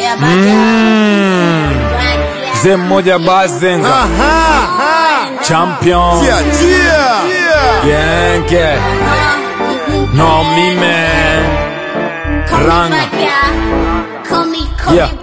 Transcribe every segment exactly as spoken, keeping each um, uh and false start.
Ze moja bazenga champion Tia tia Yenke No me man Ranga Yeah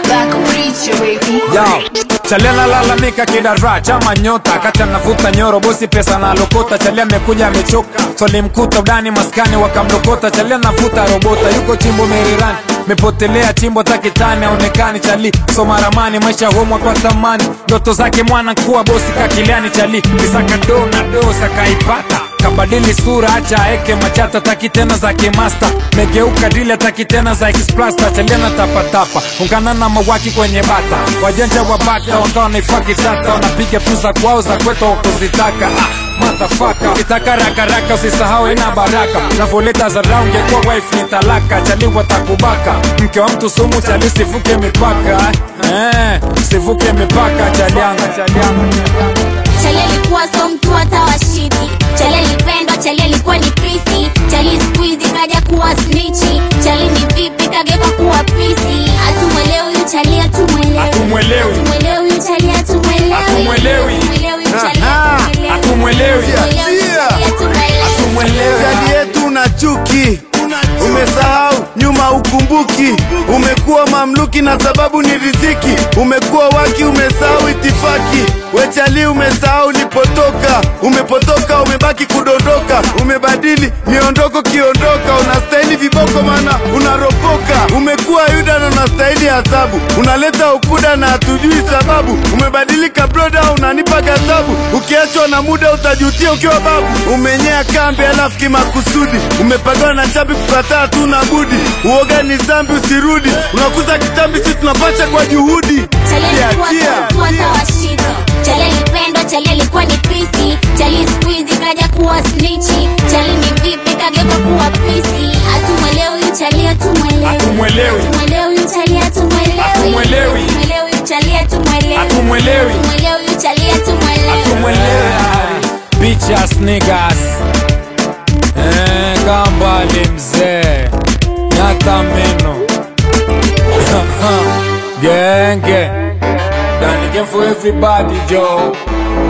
Yo Chalia na lalamika kidara chama nyota kati anavuta nyoro bosi pesa na lokota. Chalia mekuja amechoka swali mkuta udani maskani wakamlokota. Chalia navuta robota yuko chimbo merirani mepotelea chimbo takitani aonekani. Chali soma ramani maisha homwa kwa thamani ndoto zake mwana kuwa bosi kakiliani. Chali nisaka do na do sakaipata kabadili sura acha eke machata taki tena za kimaster megeuka dile taki tena za explaster. Chalia na tapa tapa ungana na mawaki kwenye bata wajanja wa bata wakawa naifaki tata wanapiga tuza kwao za kweto wakuzitaka. ah. Motherfucker kitaka raka raka usisahau ina baraka navoleta za round ya kwa wife ni talaka. Chali watakubaka mke wa mtu sumu. Chali sivuke mipaka eh sivuke mipaka. Chalianga chalianga Chali alikuwa so mtu hata washiti. Chali alipendwa, Chali alikuwa ni pisi. Chali squeeze kaja kuwa snitchi. Chali ni vipi kageka kuwa pisi. Atumwelewi Chali atumwelewi Atumwelewi Atumwelewi Chali atumwelewi Atumwelewi Atumwelewi Chali atumwelewi Atumwelewi Jadi yetu na chuki umesahau nyuma ukumbuki. Umekuwa mamluki na sababu ni riziki. Umekuwa waki umesahau itifaki. We Chali umesahau ulipotoka. Umepotoka umebaki kudondoka. Umebadili miondoko kiondoka. Unastahili viboko mana unaropoka. Umekuwa Yuda na unastahili hasabu. Unaleta ukuda na hatujui sababu. Umebadilika broda unanipa gazabu. Ukiachwa na muda utajutia ukiwa babu. Umenyea kambi alafu kimakusudi. Umepagawa na chabi kukataa tu na budi. Uoga ni zambi usirudi. Unakuza kitambi si tunapacha kwa juhudi. Chali alikuwa mtu hata washiti. Chali alipendwa, Chali alikuwa ni pisi. Chali squeeze kaja kuwa snitchi. Chali ni vipi kageka kuwa pisi. Atumwelewi Chali atumwelewi Atumwelewi Atumwelewi Chali atumwelewi Atumwelewi Atumwelewi Chali atumwelewi Atumwelewi Atumwelewi Chali atumwelewi Atumwelewi Bitch ass niggas Eh kambali mzee Nyata meno Genge Done again for everybody Joe